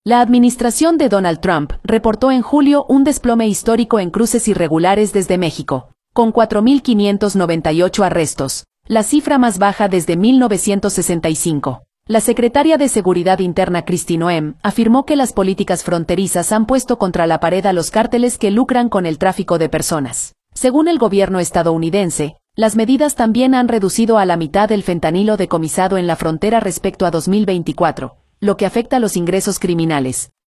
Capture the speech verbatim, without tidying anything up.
La administración de Donald Trump reportó en julio un desplome histórico en cruces irregulares desde México, con cuatro mil quinientos noventa y ocho arrestos, la cifra más baja desde mil novecientos sesenta y cinco. La secretaria de Seguridad Interna Kristi Noem afirmó que las políticas fronterizas han puesto contra la pared a los cárteles que lucran con el tráfico de personas. Según el gobierno estadounidense, las medidas también han reducido a la mitad el fentanilo decomisado en la frontera respecto a dos mil veinticuatro, lo que afecta a los ingresos criminales.